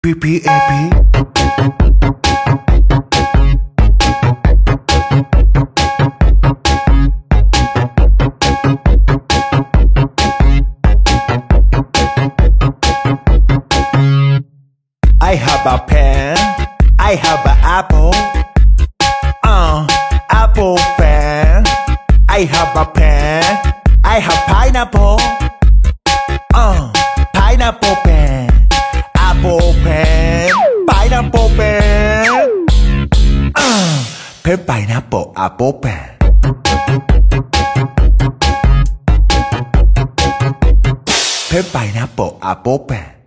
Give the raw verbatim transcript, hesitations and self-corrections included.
P P A P I have a pen, I have an apple, uh, apple pen. I have a pen, I have pineapple, uh, pineapple pen. Apple pen, pineapple pen, uh, pen, pineapple, apple pen. Pen, pineapple, apple pen.